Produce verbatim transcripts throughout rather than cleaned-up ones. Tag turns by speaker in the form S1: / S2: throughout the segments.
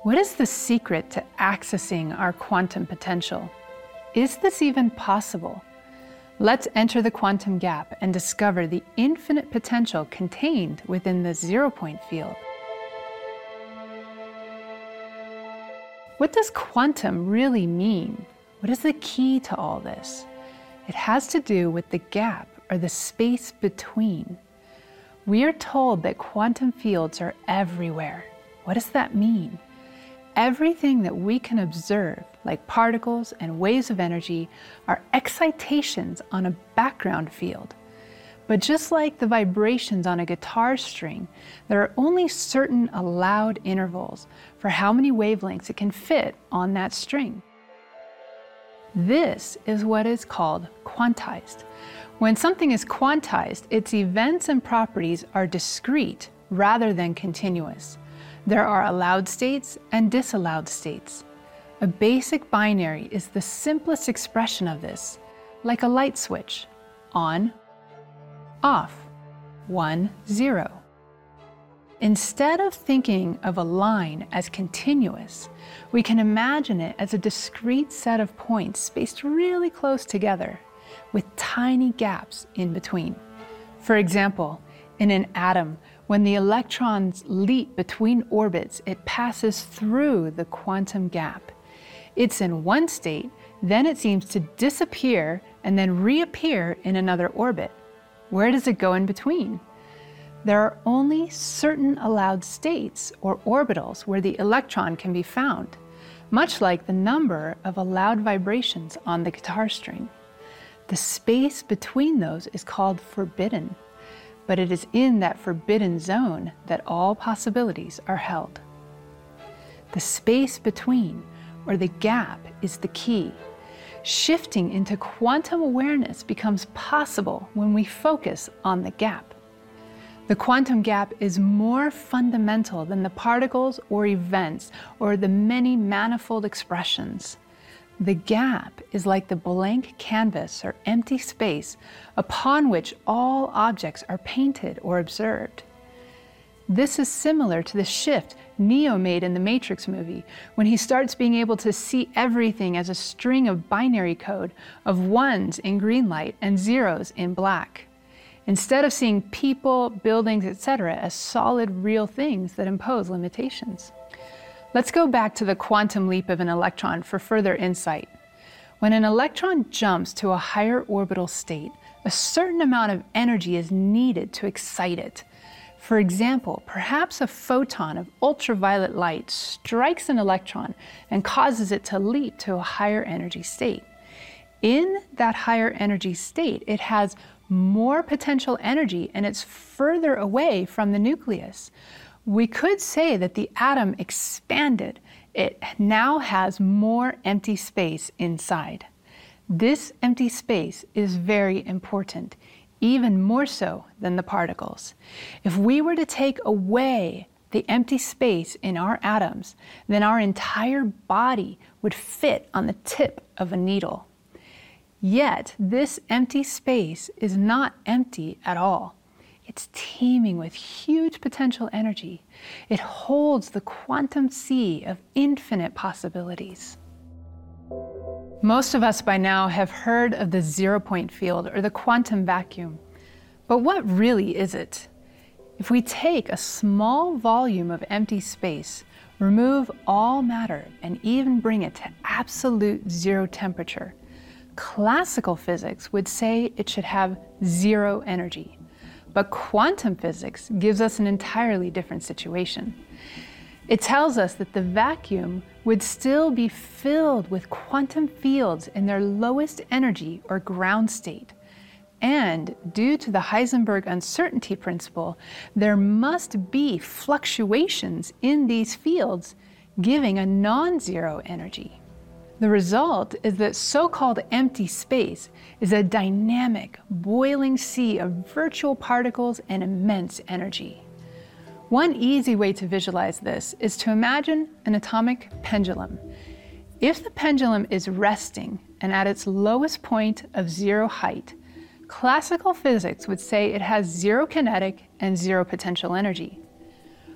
S1: What is the secret to accessing our quantum potential? Is this even possible? Let's enter the quantum gap and discover the infinite potential contained within the zero-point field. What does quantum really mean? What is the key to all this? It has to do with the gap, or the space between. We are told that quantum fields are everywhere. What does that mean? Everything that we can observe, like particles and waves of energy, are excitations on a background field. But just like the vibrations on a guitar string, there are only certain allowed intervals for how many wavelengths it can fit on that string. This is what is called quantized. When something is quantized, its events and properties are discrete rather than continuous. There are allowed states and disallowed states. A basic binary is the simplest expression of this, like a light switch: on, off, one, zero. Instead of thinking of a line as continuous, we can imagine it as a discrete set of points spaced really close together, with tiny gaps in between. For example, in an atom, when the electrons leap between orbits, it passes through the quantum gap. It's in one state, then it seems to disappear and then reappear in another orbit. Where does it go in between? There are only certain allowed states or orbitals where the electron can be found, much like the number of allowed vibrations on the guitar string. The space between those is called forbidden, but it is in that forbidden zone that all possibilities are held. The space between, or the gap, is the key. Shifting into quantum awareness becomes possible when we focus on the gap. The quantum gap is more fundamental than the particles or events or the many manifold expressions. The gap is like the blank canvas or empty space upon which all objects are painted or observed. This is similar to the shift Neo made in the Matrix movie, when he starts being able to see everything as a string of binary code of ones in green light and zeros in black, instead of seeing people, buildings, et cetera as solid, real things that impose limitations. Let's go back to the quantum leap of an electron for further insight. When an electron jumps to a higher orbital state, a certain amount of energy is needed to excite it. For example, perhaps a photon of ultraviolet light strikes an electron and causes it to leap to a higher energy state. In that higher energy state, it has more potential energy and it's further away from the nucleus. We could say that the atom expanded. It now has more empty space inside. This empty space is very important, even more so than the particles. If we were to take away the empty space in our atoms, then our entire body would fit on the tip of a needle. Yet, this empty space is not empty at all. It's teeming with huge potential energy. It holds the quantum sea of infinite possibilities. Most of us by now have heard of the zero-point field or the quantum vacuum. But what really is it? If we take a small volume of empty space, remove all matter, and even bring it to absolute zero temperature, classical physics would say it should have zero energy. But quantum physics gives us an entirely different situation. It tells us that the vacuum would still be filled with quantum fields in their lowest energy or ground state. And due to the Heisenberg uncertainty principle, there must be fluctuations in these fields, giving a non-zero energy. The result is that so-called empty space is a dynamic, boiling sea of virtual particles and immense energy. One easy way to visualize this is to imagine an atomic pendulum. If the pendulum is resting and at its lowest point of zero height, classical physics would say it has zero kinetic and zero potential energy.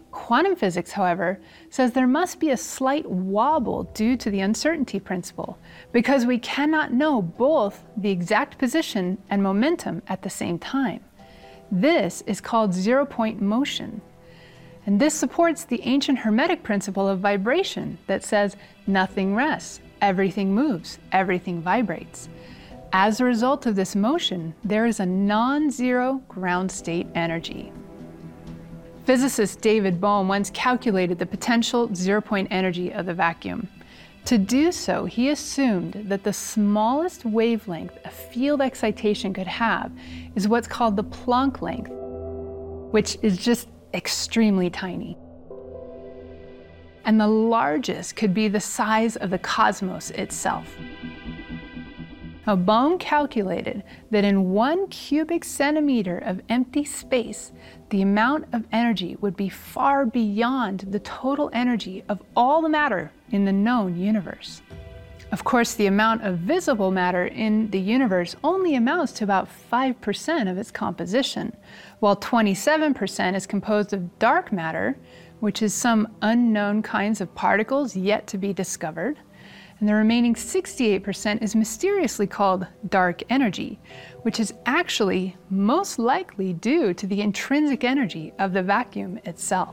S1: Quantum physics, however, says there must be a slight wobble due to the uncertainty principle, because we cannot know both the exact position and momentum at the same time. This is called zero-point motion. And this supports the ancient Hermetic principle of vibration that says nothing rests, everything moves, everything vibrates. As a result of this motion, there is a non-zero ground state energy. Physicist David Bohm once calculated the potential zero-point energy of the vacuum. To do so, he assumed that the smallest wavelength a field excitation could have is what's called the Planck length, which is just extremely tiny. And the largest could be the size of the cosmos itself. Now, Bohm calculated that in one cubic centimeter of empty space, the amount of energy would be far beyond the total energy of all the matter in the known universe. Of course, the amount of visible matter in the universe only amounts to about five percent of its composition, while twenty-seven percent is composed of dark matter, which is some unknown kinds of particles yet to be discovered. And the remaining sixty-eight percent is mysteriously called dark energy, which is actually most likely due to the intrinsic energy of the vacuum itself.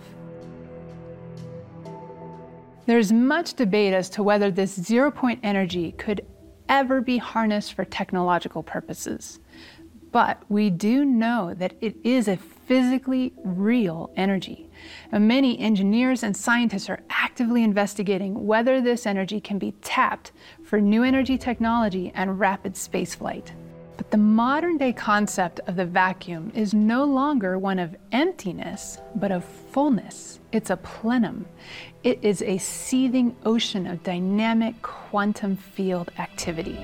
S1: There's much debate as to whether this zero-point energy could ever be harnessed for technological purposes. But we do know that it is a physically real energy. And many engineers and scientists are actively investigating whether this energy can be tapped for new energy technology and rapid spaceflight. But the modern-day concept of the vacuum is no longer one of emptiness, but of fullness. It's a plenum. It is a seething ocean of dynamic quantum field activity.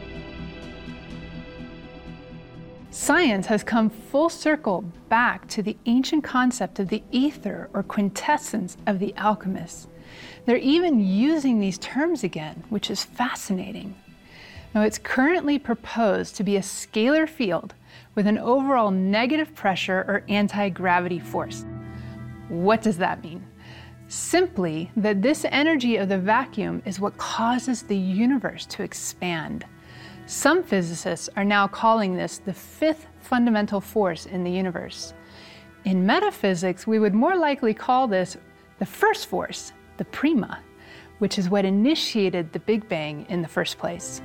S1: Science has come full circle back to the ancient concept of the ether or quintessence of the alchemists. They're even using these terms again, which is fascinating. Now, it's currently proposed to be a scalar field with an overall negative pressure or anti-gravity force. What does that mean? Simply that this energy of the vacuum is what causes the universe to expand. Some physicists are now calling this the fifth fundamental force in the universe. In metaphysics, we would more likely call this the first force, the prima, which is what initiated the Big Bang in the first place.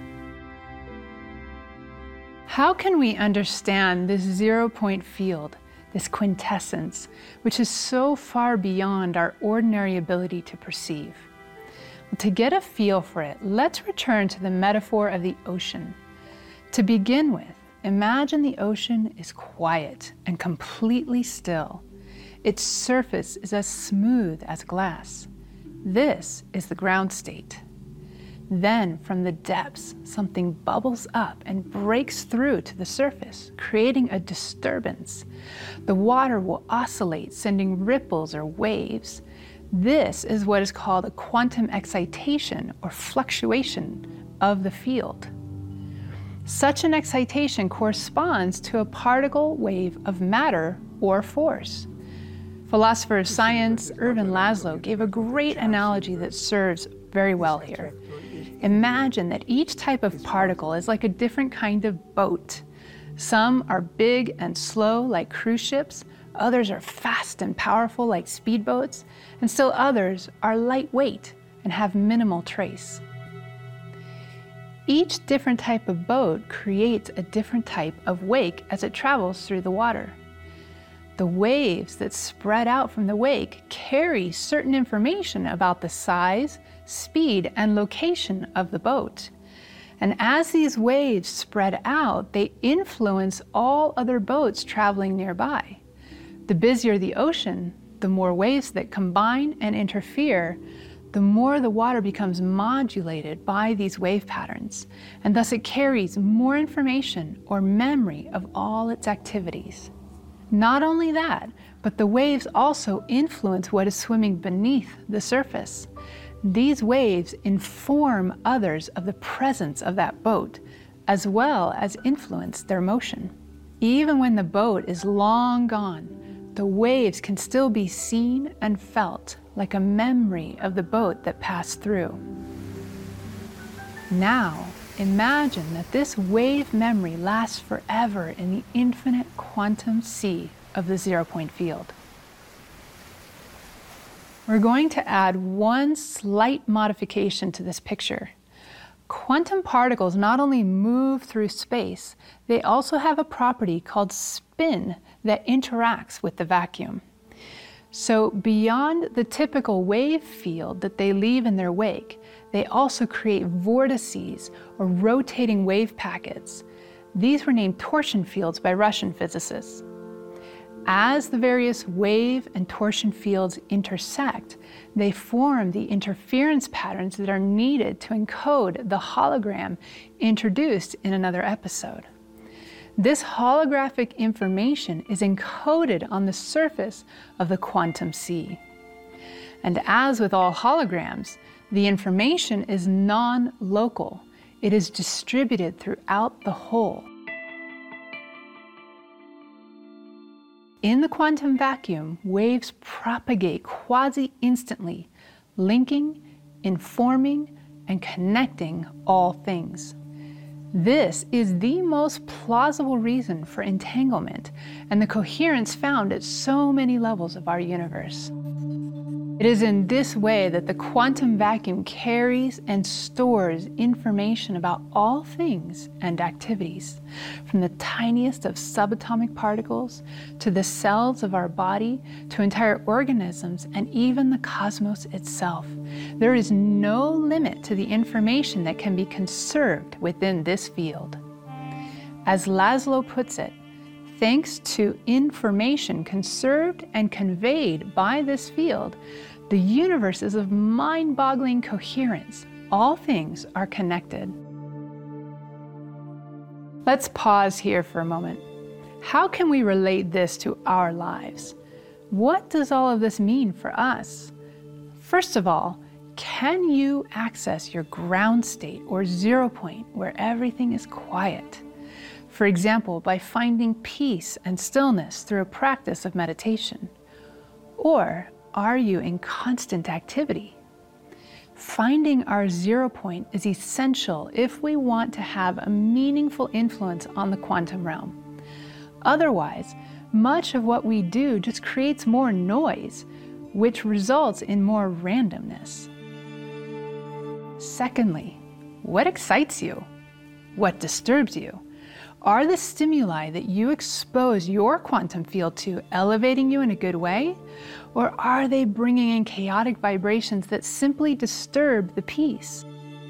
S1: How can we understand this zero-point field, this quintessence, which is so far beyond our ordinary ability to perceive? Well, to get a feel for it, let's return to the metaphor of the ocean. To begin with, imagine the ocean is quiet and completely still. Its surface is as smooth as glass. This is the ground state. Then, from the depths, something bubbles up and breaks through to the surface, creating a disturbance. The water will oscillate, sending ripples or waves. This is what is called a quantum excitation or fluctuation of the field. Such an excitation corresponds to a particle wave of matter or force. Philosopher of science Ervin Laszlo gave a great analogy that serves very well here. Imagine that each type of particle is like a different kind of boat. Some are big and slow like cruise ships, others are fast and powerful like speedboats, and still others are lightweight and have minimal trace. Each different type of boat creates a different type of wake as it travels through the water. The waves that spread out from the wake carry certain information about the size, speed, and location of the boat. And as these waves spread out, they influence all other boats traveling nearby. The busier the ocean, the more waves that combine and interfere, the more the water becomes modulated by these wave patterns, and thus it carries more information or memory of all its activities. Not only that, but the waves also influence what is swimming beneath the surface. These waves inform others of the presence of that boat, as well as influence their motion. Even when the boat is long gone, the waves can still be seen and felt, like a memory of the boat that passed through. Now, imagine that this wave memory lasts forever in the infinite quantum sea of the zero-point field. We're going to add one slight modification to this picture. Quantum particles not only move through space, they also have a property called spin that interacts with the vacuum. So beyond the typical wave field that they leave in their wake, they also create vortices or rotating wave packets. These were named torsion fields by Russian physicists. As the various wave and torsion fields intersect, they form the interference patterns that are needed to encode the hologram introduced in another episode. This holographic information is encoded on the surface of the quantum sea. And as with all holograms, the information is non-local. It is distributed throughout the whole. In the quantum vacuum, waves propagate quasi-instantly, linking, informing, and connecting all things. This is the most plausible reason for entanglement and the coherence found at so many levels of our universe. It is in this way that the quantum vacuum carries and stores information about all things and activities, from the tiniest of subatomic particles to the cells of our body to entire organisms and even the cosmos itself. There is no limit to the information that can be conserved within this field. As Laszlo puts it, thanks to information conserved and conveyed by this field, the universe is of mind-boggling coherence. All things are connected. Let's pause here for a moment. How can we relate this to our lives? What does all of this mean for us? First of all, can you access your ground state or zero point where everything is quiet? For example, by finding peace and stillness through a practice of meditation. Or are you in constant activity? Finding our zero point is essential if we want to have a meaningful influence on the quantum realm. Otherwise, much of what we do just creates more noise, which results in more randomness. Secondly, what excites you? What disturbs you? Are the stimuli that you expose your quantum field to elevating you in a good way? Or are they bringing in chaotic vibrations that simply disturb the peace?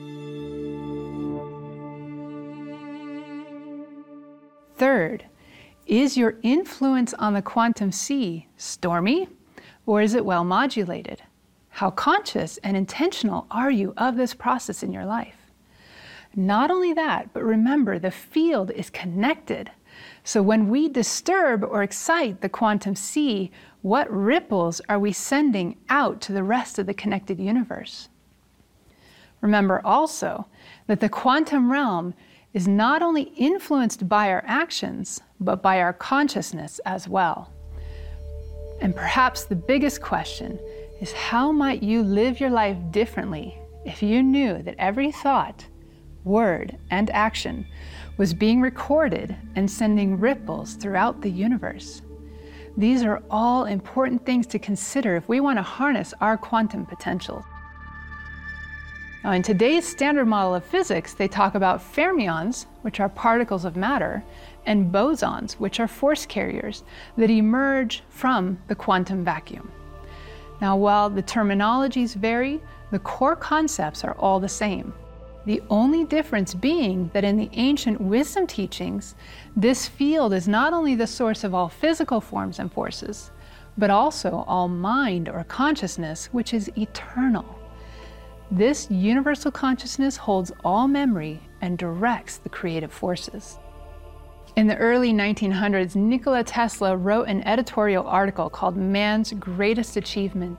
S1: Third, is your influence on the quantum sea stormy, or is it well modulated? How conscious and intentional are you of this process in your life? Not only that, but remember, the field is connected. So when we disturb or excite the quantum sea, what ripples are we sending out to the rest of the connected universe? Remember also that the quantum realm is not only influenced by our actions, but by our consciousness as well. And perhaps the biggest question is, how might you live your life differently if you knew that every thought, word, and action was being recorded and sending ripples throughout the universe? These are all important things to consider if we want to harness our quantum potential. Now, in today's standard model of physics, they talk about fermions, which are particles of matter, and bosons, which are force carriers that emerge from the quantum vacuum. Now, while the terminologies vary, the core concepts are all the same. The only difference being that in the ancient wisdom teachings, this field is not only the source of all physical forms and forces, but also all mind or consciousness, which is eternal. This universal consciousness holds all memory and directs the creative forces. In the early nineteen hundreds, Nikola Tesla wrote an editorial article called Man's Greatest Achievement.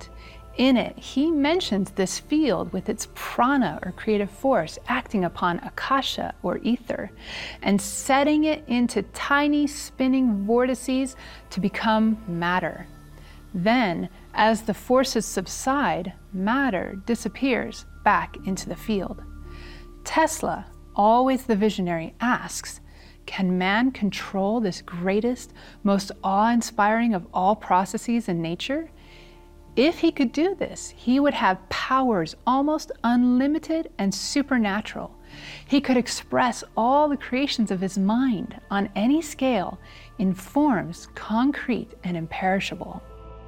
S1: In it, he mentions this field with its prana or creative force acting upon akasha or ether and setting it into tiny spinning vortices to become matter. Then, as the forces subside, matter disappears back into the field. Tesla, always the visionary, asks, can man control this greatest, most awe-inspiring of all processes in nature? If he could do this, he would have powers almost unlimited and supernatural. He could express all the creations of his mind on any scale in forms concrete and imperishable.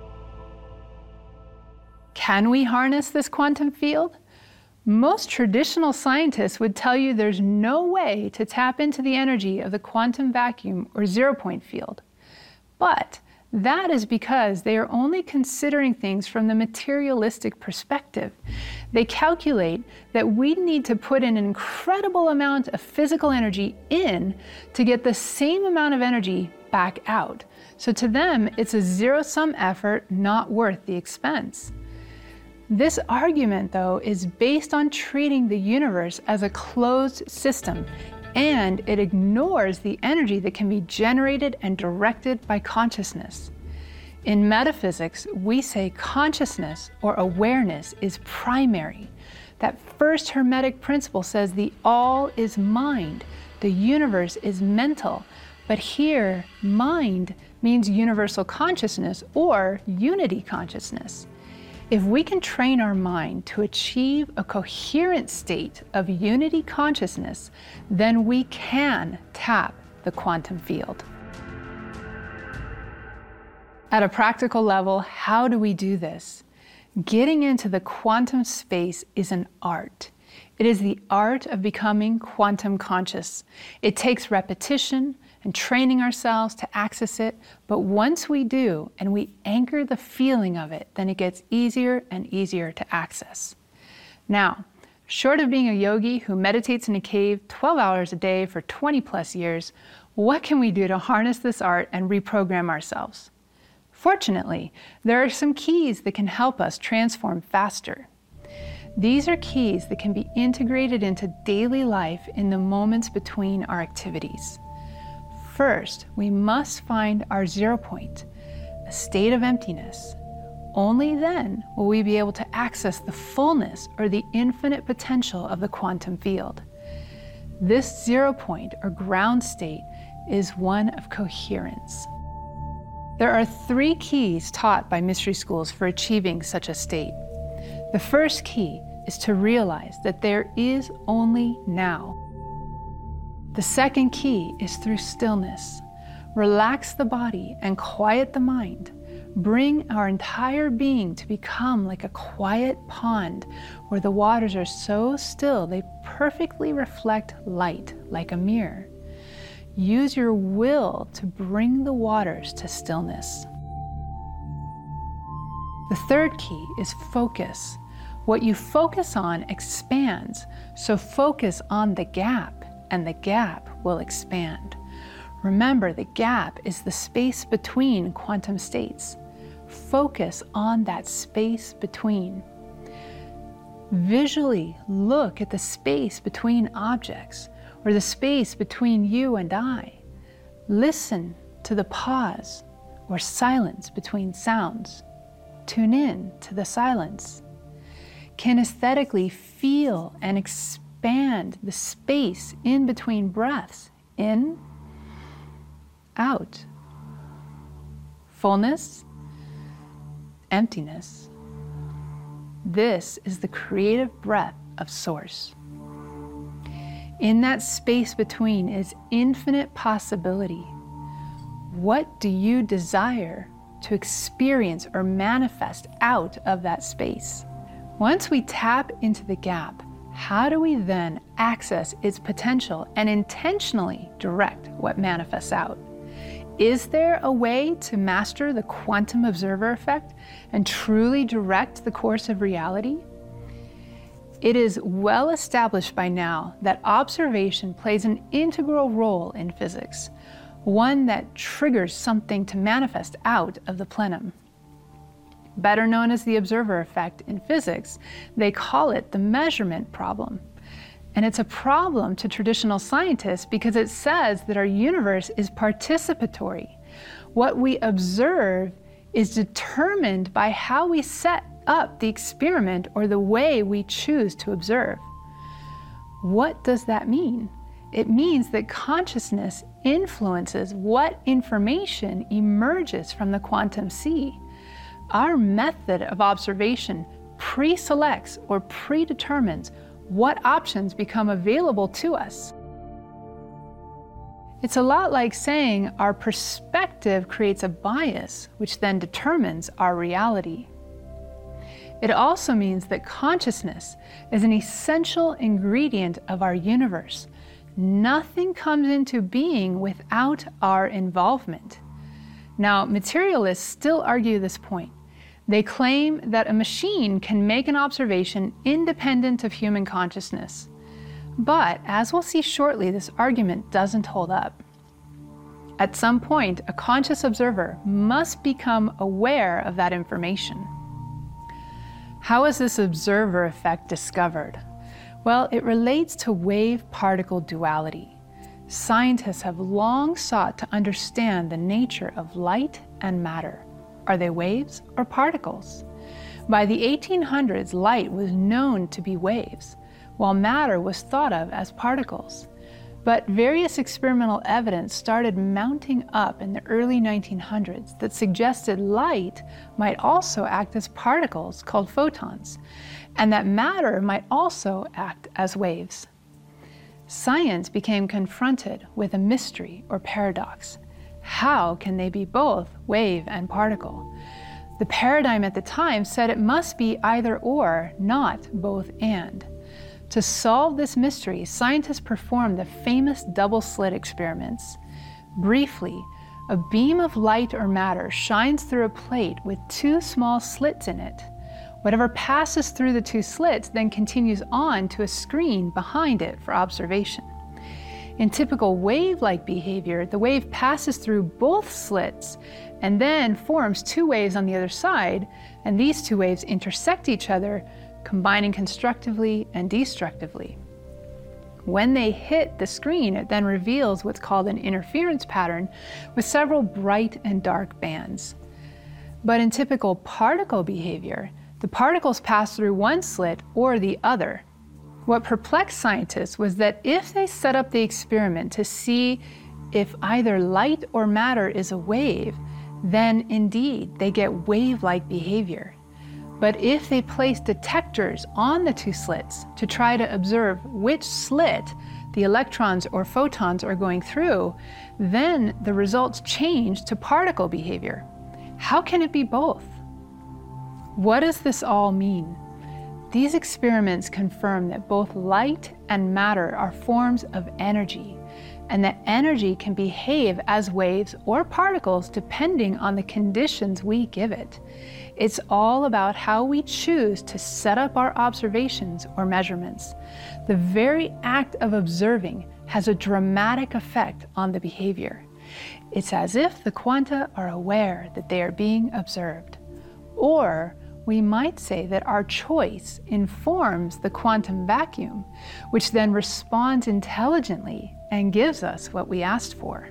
S1: Can we harness this quantum field? Most traditional scientists would tell you there's no way to tap into the energy of the quantum vacuum or zero-point field. But that is because they are only considering things from the materialistic perspective. They calculate that we need to put in an incredible amount of physical energy in to get the same amount of energy back out. So to them, it's a zero-sum effort not worth the expense. This argument, though, is based on treating the universe as a closed system, and it ignores the energy that can be generated and directed by consciousness. In metaphysics, we say consciousness or awareness is primary. That first Hermetic principle says the all is mind, the universe is mental, but here, mind means universal consciousness or unity consciousness. If we can train our mind to achieve a coherent state of unity consciousness, then we can tap the quantum field. At a practical level, how do we do this? Getting into the quantum space is an art. It is the art of becoming quantum conscious. It takes repetition and training ourselves to access it, but once we do and we anchor the feeling of it, then it gets easier and easier to access. Now, short of being a yogi who meditates in a cave twelve hours a day for twenty plus years, what can we do to harness this art and reprogram ourselves? Fortunately, there are some keys that can help us transform faster. These are keys that can be integrated into daily life in the moments between our activities. First, we must find our zero point, a state of emptiness. Only then will we be able to access the fullness or the infinite potential of the quantum field. This zero point or ground state is one of coherence. There are three keys taught by mystery schools for achieving such a state. The first key is to realize that there is only now. The second key is through stillness. Relax the body and quiet the mind. Bring our entire being to become like a quiet pond where the waters are so still they perfectly reflect light like a mirror. Use your will to bring the waters to stillness. The third key is focus. What you focus on expands, so focus on the gap, and the gap will expand. Remember, the gap is the space between quantum states. Focus on that space between. Visually look at the space between objects, or the space between you and I. Listen to the pause or silence between sounds. Tune in to the silence. Kinesthetically feel and expand the space in between breaths. In, out. Fullness, emptiness. This is the creative breath of Source. In that space between is infinite possibility. What do you desire to experience or manifest out of that space? Once we tap into the gap, how do we then access its potential and intentionally direct what manifests out? Is there a way to master the quantum observer effect and truly direct the course of reality? It is well established by now that observation plays an integral role in physics, one that triggers something to manifest out of the plenum. better known as the observer effect in physics. They call it the measurement problem. And it's a problem to traditional scientists because it says that our universe is participatory. What we observe is determined by how we set up the experiment or the way we choose to observe. What does that mean? It means that consciousness influences what information emerges from the quantum sea. Our method of observation pre-selects or predetermines what options become available to us. It's a lot like saying our perspective creates a bias, which then determines our reality. It also means that consciousness is an essential ingredient of our universe. Nothing comes into being without our involvement. Now, materialists still argue this point. They claim that a machine can make an observation independent of human consciousness. But, as we'll see shortly, this argument doesn't hold up. At some point, a conscious observer must become aware of that information. How is this observer effect discovered? Well, it relates to wave-particle duality. Scientists have long sought to understand the nature of light and matter. Are they waves or particles? By the eighteen hundreds, light was known to be waves, while matter was thought of as particles. But various experimental evidence started mounting up in the early nineteen hundreds that suggested light might also act as particles called photons, and that matter might also act as waves. Science became confronted with a mystery or paradox. How can they be both wave and particle? The paradigm at the time said it must be either or, not both and. To solve this mystery, scientists performed the famous double slit experiments. Briefly, a beam of light or matter shines through a plate with two small slits in it. Whatever passes through the two slits then continues on to a screen behind it for observation. In typical wave-like behavior, the wave passes through both slits and then forms two waves on the other side, and these two waves intersect each other, combining constructively and destructively. When they hit the screen, it then reveals what's called an interference pattern with several bright and dark bands. But in typical particle behavior, the particles pass through one slit or the other. What perplexed scientists was that if they set up the experiment to see if either light or matter is a wave, then indeed they get wave-like behavior. But if they place detectors on the two slits to try to observe which slit the electrons or photons are going through, then the results change to particle behavior. How can it be both? What does this all mean? These experiments confirm that both light and matter are forms of energy, and that energy can behave as waves or particles depending on the conditions we give it. It's all about how we choose to set up our observations or measurements. The very act of observing has a dramatic effect on the behavior. It's as if the quanta are aware that they are being observed. Or we might say that our choice informs the quantum vacuum, which then responds intelligently and gives us what we asked for.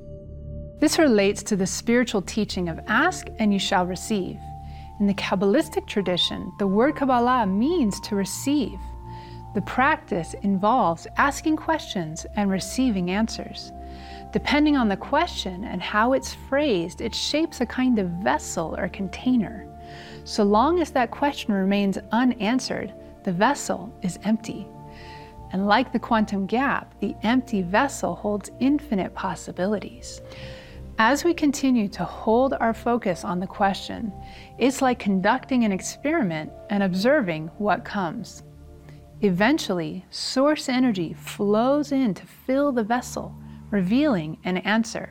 S1: This relates to the spiritual teaching of ask and you shall receive. In the Kabbalistic tradition, the word Kabbalah means to receive. The practice involves asking questions and receiving answers. Depending on the question and how it's phrased, it shapes a kind of vessel or container. So long as that question remains unanswered, the vessel is empty. And like the quantum gap, the empty vessel holds infinite possibilities. As we continue to hold our focus on the question, it's like conducting an experiment and observing what comes. Eventually, source energy flows in to fill the vessel, revealing an answer.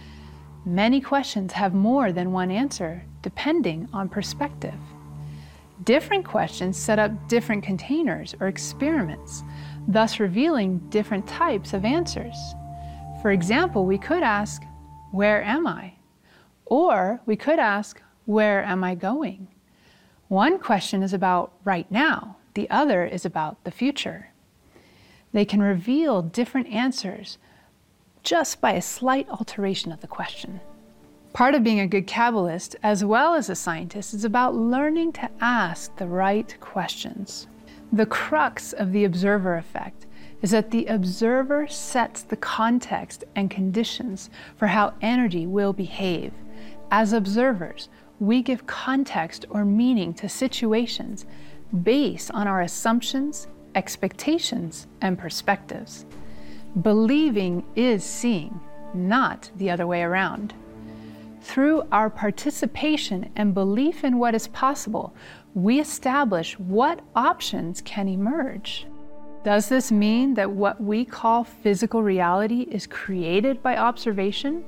S1: Many questions have more than one answer, depending on perspective. Different questions set up different containers or experiments, thus revealing different types of answers. For example, we could ask, where am I? Or we could ask, where am I going? One question is about right now, the other is about the future. They can reveal different answers just by a slight alteration of the question. Part of being a good Kabbalist, as well as a scientist, is about learning to ask the right questions. The crux of the observer effect is that the observer sets the context and conditions for how energy will behave. As observers, we give context or meaning to situations based on our assumptions, expectations, and perspectives. Believing is seeing, not the other way around. Through our participation and belief in what is possible, we establish what options can emerge. Does this mean that what we call physical reality is created by observation?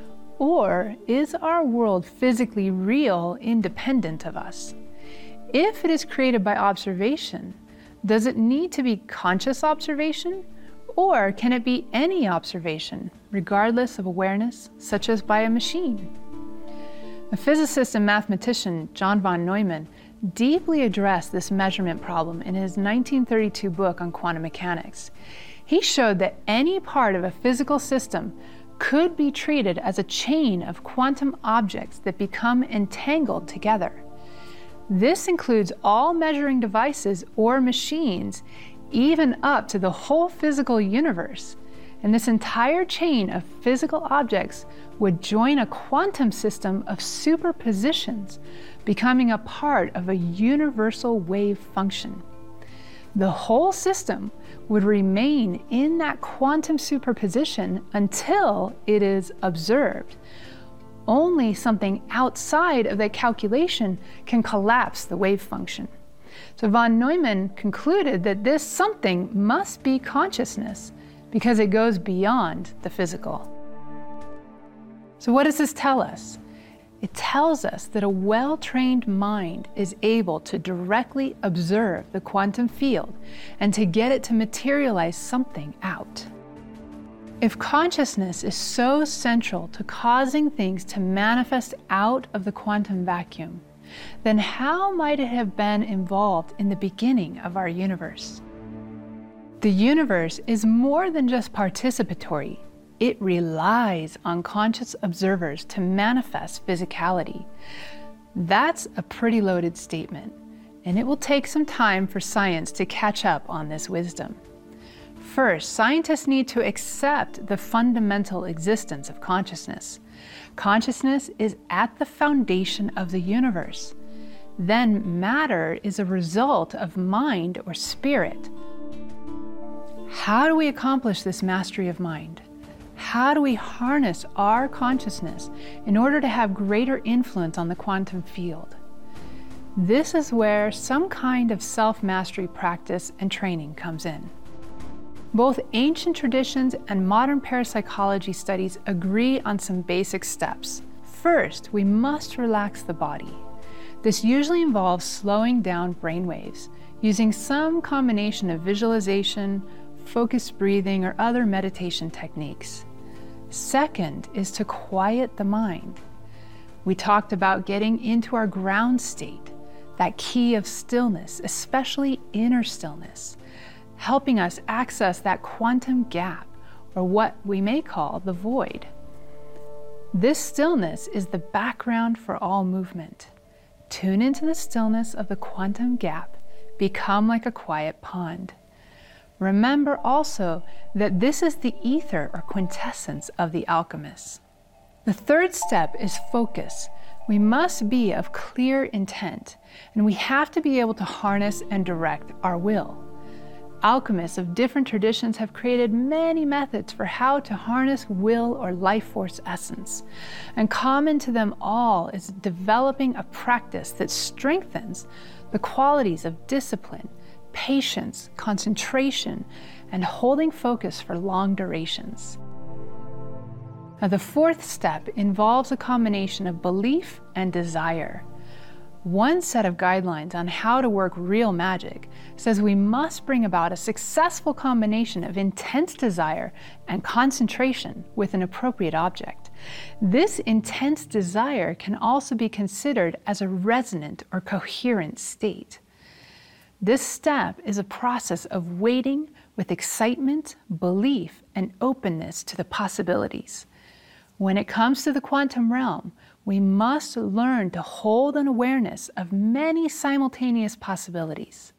S1: Or is our world physically real, independent of us? If it is created by observation, does it need to be conscious observation? Or can it be any observation, regardless of awareness, such as by a machine? The physicist and mathematician John von Neumann deeply addressed this measurement problem in his nineteen thirty-two book on quantum mechanics. He showed that any part of a physical system could be treated as a chain of quantum objects that become entangled together. This includes all measuring devices or machines, even up to the whole physical universe. And this entire chain of physical objects would join a quantum system of superpositions, becoming a part of a universal wave function. The whole system would remain in that quantum superposition until it is observed. Only something outside of that calculation can collapse the wave function. So von Neumann concluded that this something must be consciousness because it goes beyond the physical. So what does this tell us? It tells us that a well-trained mind is able to directly observe the quantum field and to get it to materialize something out. If consciousness is so central to causing things to manifest out of the quantum vacuum, then how might it have been involved in the beginning of our universe? The universe is more than just participatory. It relies on conscious observers to manifest physicality. That's a pretty loaded statement, and it will take some time for science to catch up on this wisdom. First, scientists need to accept the fundamental existence of consciousness. Consciousness is at the foundation of the universe. Then matter is a result of mind or spirit. How do we accomplish this mastery of mind? How do we harness our consciousness in order to have greater influence on the quantum field? This is where some kind of self-mastery practice and training comes in. Both ancient traditions and modern parapsychology studies agree on some basic steps. First, we must relax the body. This usually involves slowing down brainwaves, using some combination of visualization, focused breathing, or other meditation techniques. Second is to quiet the mind. We talked about getting into our ground state, that key of stillness, especially inner stillness, helping us access that quantum gap, or what we may call the void. This stillness is the background for all movement. Tune into the stillness of the quantum gap, become like a quiet pond. Remember also that this is the ether or quintessence of the alchemists. The third step is focus. We must be of clear intent, and we have to be able to harness and direct our will. Alchemists of different traditions have created many methods for how to harness will or life force essence. And common to them all is developing a practice that strengthens the qualities of discipline, patience, concentration, and holding focus for long durations. Now, the fourth step involves a combination of belief and desire. One set of guidelines on how to work real magic says we must bring about a successful combination of intense desire and concentration with an appropriate object. This intense desire can also be considered as a resonant or coherent state. This step is a process of waiting with excitement, belief, and openness to the possibilities. When it comes to the quantum realm, we must learn to hold an awareness of many simultaneous possibilities.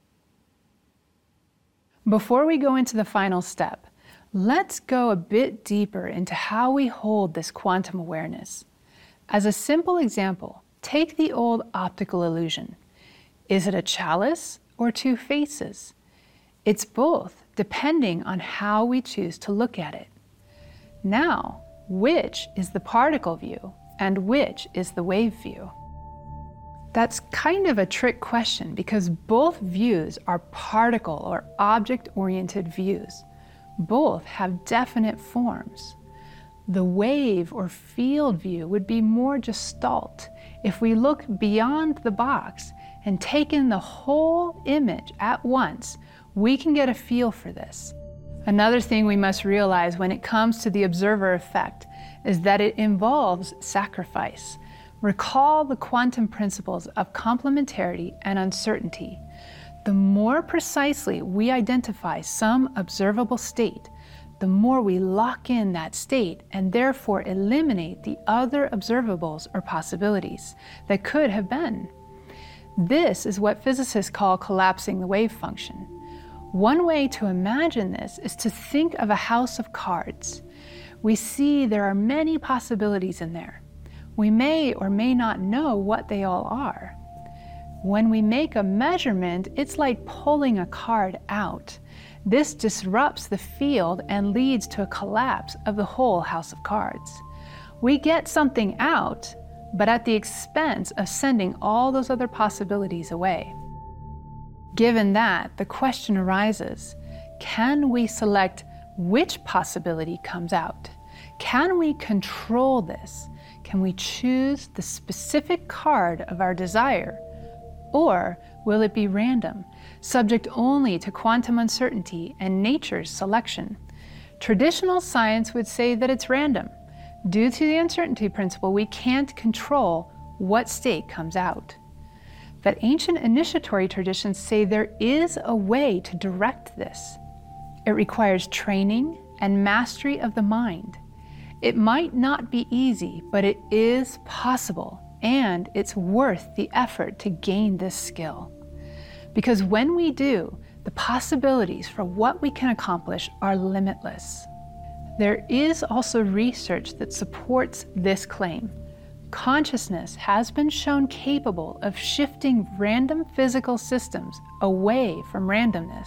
S1: Before we go into the final step, let's go a bit deeper into how we hold this quantum awareness. As a simple example, take the old optical illusion. Is it a chalice or two faces? It's both, depending on how we choose to look at it. Now, which is the particle view and which is the wave view? That's kind of a trick question because both views are particle or object-oriented views. Both have definite forms. The wave or field view would be more gestalt if we look beyond the box and take in the whole image at once. We can get a feel for this. Another thing we must realize when it comes to the observer effect is that it involves sacrifice. Recall the quantum principles of complementarity and uncertainty. The more precisely we identify some observable state, the more we lock in that state and therefore eliminate the other observables or possibilities that could have been. This is what physicists call collapsing the wave function. One way to imagine this is to think of a house of cards. We see there are many possibilities in there. We may or may not know what they all are. When we make a measurement, it's like pulling a card out. This disrupts the field and leads to a collapse of the whole house of cards. We get something out, but at the expense of sending all those other possibilities away. Given that, the question arises, can we select which possibility comes out? Can we control this? Can we choose the specific card of our desire? Or will it be random, subject only to quantum uncertainty and nature's selection? Traditional science would say that it's random. Due to the uncertainty principle, we can't control what state comes out. But ancient initiatory traditions say there is a way to direct this. It requires training and mastery of the mind. It might not be easy, but it is possible, and it's worth the effort to gain this skill. Because when we do, the possibilities for what we can accomplish are limitless. There is also research that supports this claim. Consciousness has been shown capable of shifting random physical systems away from randomness.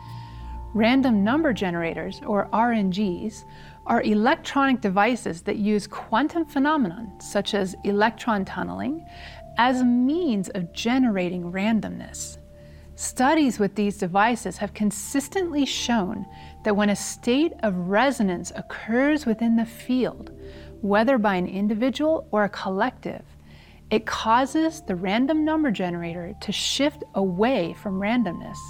S1: Random number generators, or R N Gs, are electronic devices that use quantum phenomena, such as electron tunneling, as a means of generating randomness. Studies with these devices have consistently shown that when a state of resonance occurs within the field, whether by an individual or a collective, it causes the random number generator to shift away from randomness.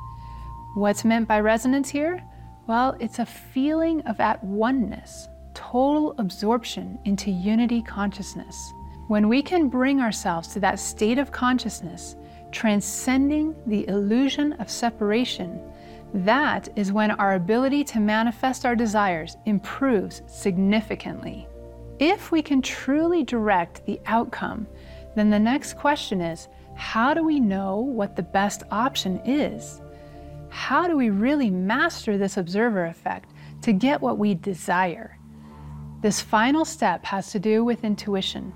S1: What's meant by resonance here? Well, it's a feeling of at-oneness, total absorption into unity consciousness. When we can bring ourselves to that state of consciousness, transcending the illusion of separation, that is when our ability to manifest our desires improves significantly. If we can truly direct the outcome, then the next question is, how do we know what the best option is? How do we really master this observer effect to get what we desire? This final step has to do with intuition.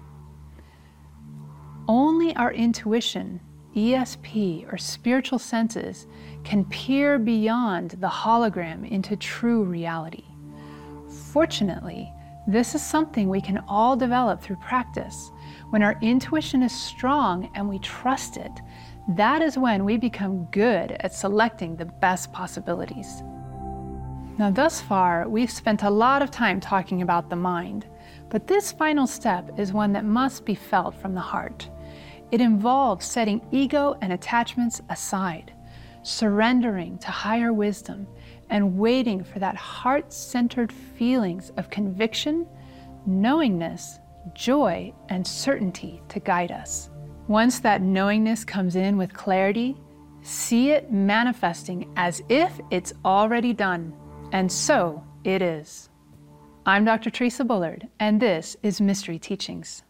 S1: Only our intuition, E S P, or spiritual senses, can peer beyond the hologram into true reality. Fortunately, this is something we can all develop through practice. When our intuition is strong and we trust it, that is when we become good at selecting the best possibilities. Now, thus far, we've spent a lot of time talking about the mind, but this final step is one that must be felt from the heart. It involves setting ego and attachments aside, surrendering to higher wisdom, and waiting for that heart-centered feelings of conviction, knowingness, joy, and certainty to guide us. Once that knowingness comes in with clarity, see it manifesting as if it's already done. And so it is. I'm Doctor Teresa Bullard, and this is Mystery Teachings.